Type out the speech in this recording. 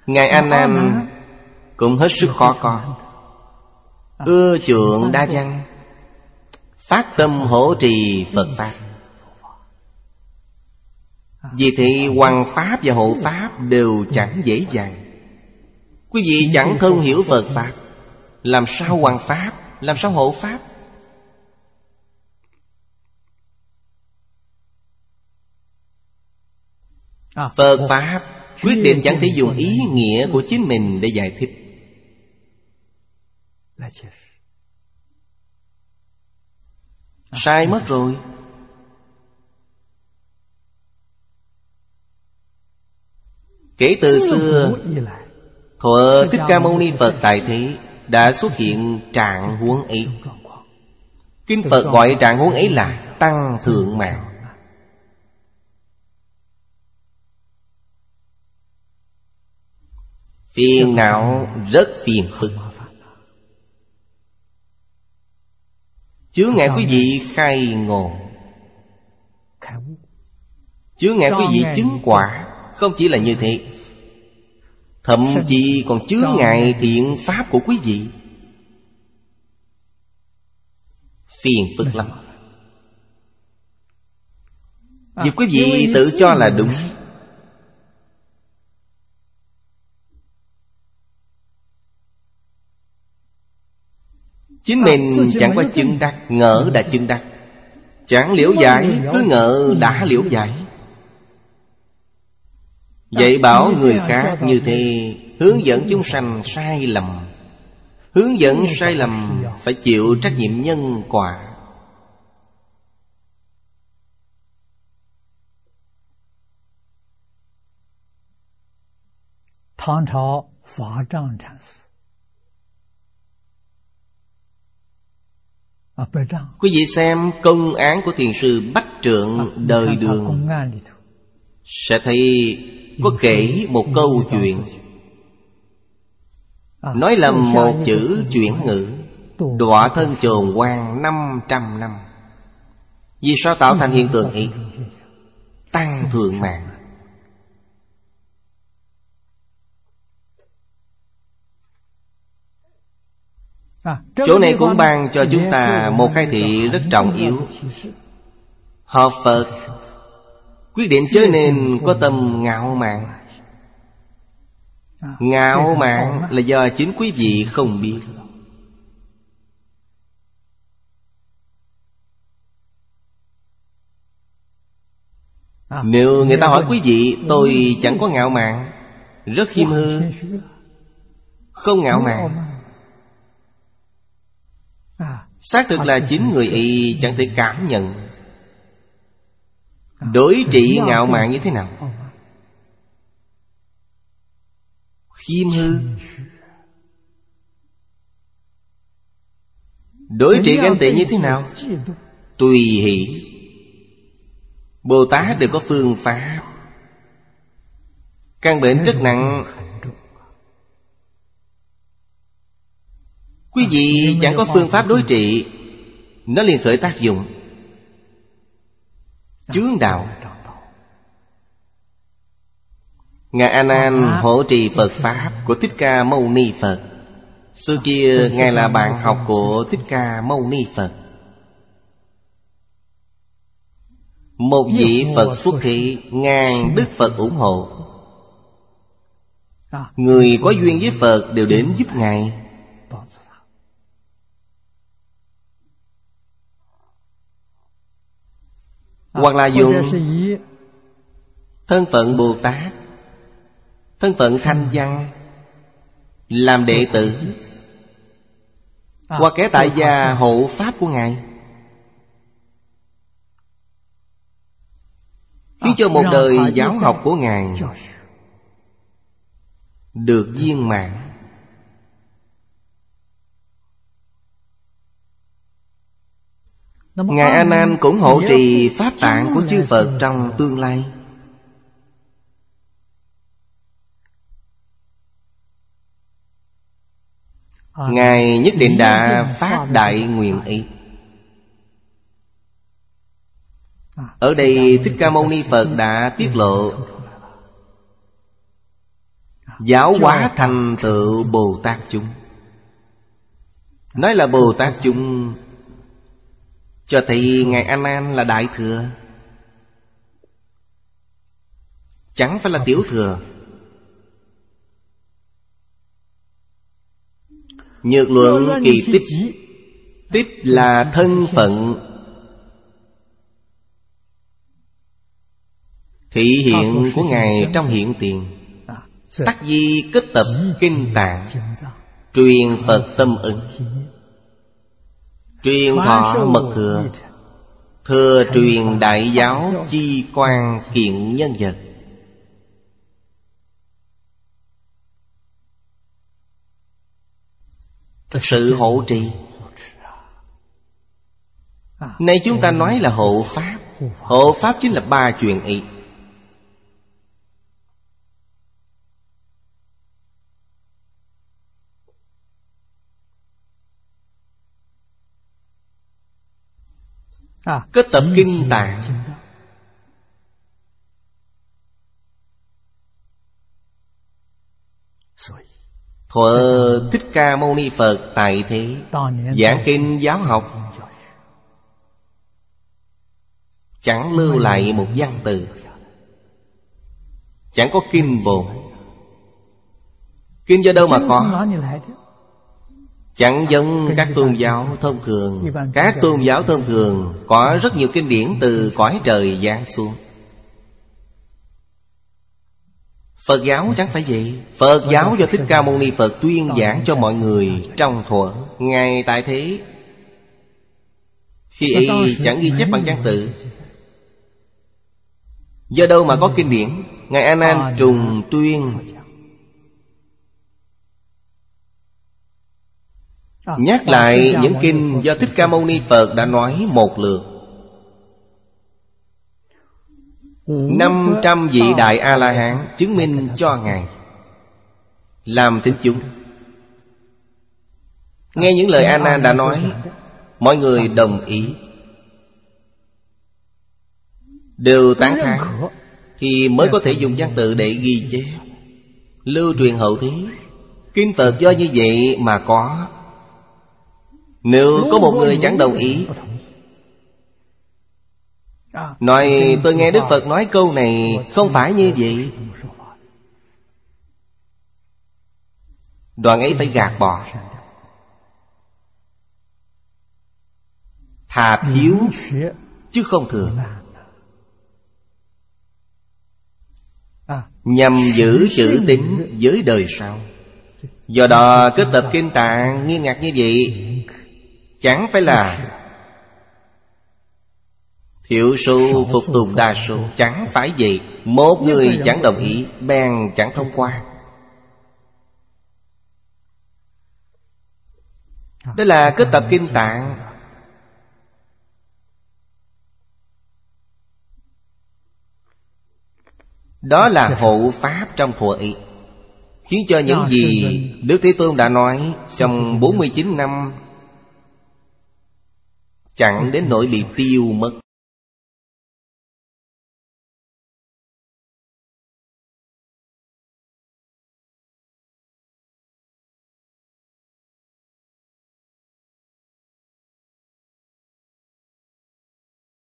Ngài A Nan cũng hết sức khó có, ưa chuộng đa văn, phát tâm hộ trì Phật Pháp. Vì thế hoằng Pháp và hộ Pháp đều chẳng dễ dàng. Quý vị chẳng thông hiểu Phật Pháp, làm sao hoằng Pháp, làm sao hộ Pháp? Phật Pháp quyết định chẳng thể dùng ý nghĩa của chính mình để giải thích. Sai mất rồi. Kể từ xưa, thuở Thích Ca Mâu Ni Phật tại thế, đã xuất hiện trạng huống ấy. Kinh Phật gọi trạng huống ấy là tăng thượng mạng. Phiền não rất phiền phức, chướng ngại quý vị khai ngộ, chướng ngại quý vị chứng quả. Không chỉ là như thế, thậm chí còn chướng ngại thiện pháp của quý vị. Phiền phức lắm. Vì quý vị tự cho là đúng, chính mình chẳng có chứng đắc, ngỡ đã chứng đắc. Chẳng liễu giải, cứ ngỡ đã liễu giải. Dạy bảo người khác như thế, hướng dẫn chúng sanh sai lầm. Hướng dẫn sai lầm phải chịu trách nhiệm nhân quả. 唐朝法藏禅师 quý vị xem công án của thiền sư Bách Trượng đời Đường, sẽ thấy có kể một câu chuyện, nói là một chữ chuyển ngữ, đọa thân chồn quan 500 năm. Vì sao tạo thành hiện tượng ấy? Tăng thượng mạng. Chỗ này cũng ban cho chúng ta một khai thị rất trọng yếu. Học Phật quyết định chớ nên có tâm ngạo mạn. Ngạo mạn là do chính quý vị không biết. Nếu người ta hỏi quý vị, tôi chẳng có ngạo mạn, rất khiêm hư, không ngạo mạn, xác thực là chính người ấy chẳng thể cảm nhận. Đối trị ngạo mạn như thế nào? Khiêm hư. Đối trị ganh tị như thế nào? Tùy hỷ. Bồ Tát đều có phương pháp. Căn bệnh rất nặng, quý vị chẳng có phương pháp đối trị, nó liền khởi tác dụng chướng đạo. Ngài A Nan hộ trì Phật Pháp của Thích Ca Mâu Ni Phật. Xưa kia Ngài là bạn học của Thích Ca Mâu Ni Phật. Một vị Phật xuất thị, ngàn Đức Phật ủng hộ. Người có duyên với Phật đều đến giúp Ngài. Hoặc là dùng thân phận Bồ Tát, thân phận Thanh Văn làm đệ tử, hoặc kẻ tại gia hộ pháp của Ngài, khiến cho một đời giáo học của Ngài được viên mãn. Ngài A Nan cũng hộ trì pháp tạng của chư Phật trong tương lai. Ngài nhất định đã phát đại nguyện ấy. Ở đây Thích Ca Mâu Ni Phật đã tiết lộ giáo hóa thành tựu Bồ Tát chúng. Nói là Bồ Tát chúng, cho thấy Ngài A Nan là Đại Thừa, chẳng phải là Tiểu Thừa. Nhược luận kỳ tích. Tích là thân phận, thị hiện của Ngài trong hiện tiền. Tắc di kết tập kinh tạng, truyền Phật tâm ứng, truyền thọ mật thừa, thừa truyền đại giáo chi quan kiện nhân vật. Thật sự hộ trì. Nay chúng ta nói là hộ pháp. Hộ pháp chính là ba chuyện ý. Kết tập kinh tạng, thuở Thích Ca Mâu Ni Phật tại thế giảng kinh giáo học, chẳng lưu lại một văn từ, chẳng có kinh bổn. Kinh do đâu mà có? Chẳng giống các tôn giáo thông thường. Các tôn giáo thông thường có rất nhiều kinh điển từ cõi trời giáng xuống. Phật giáo chẳng phải vậy. Phật giáo do Thích Ca Mâu Ni Phật tuyên giảng cho mọi người trong thuở Ngài tại thế. Khi ấy chẳng ghi chép bằng văn tự. Do đâu mà có kinh điển? Ngài A Nan trùng tuyên, nhắc lại những kinh do Thích Ca Mâu Ni Phật đã nói một lượt. 500 vị Đại A-la-hán chứng minh cho Ngài, làm thính chúng. Nghe những lời A Nan đã nói, mọi người đồng ý, đều tán thán, thì mới có thể dùng văn tự để ghi chép, lưu truyền hậu thế. Kinh Phật do như vậy mà có. Nếu có một người chẳng đồng ý, nói tôi nghe Đức Phật nói câu này không phải như vậy, đoạn ấy phải gạt bỏ. Thà thiếu chứ không thừa, nhằm giữ chữ tín với đời sau. Do đó kết tập kinh tạng nghiêm ngặt như vậy chẳng phải là thiểu số phục tùng đa số. Chẳng phải vậy. Một người chẳng đồng ý bèn chẳng thông qua. Đó là kết tập kinh tạng. Đó là hộ pháp trong thuở ấy, khiến cho những gì Đức Thế Tôn đã nói trong 49 năm chẳng đến nỗi bị tiêu mất.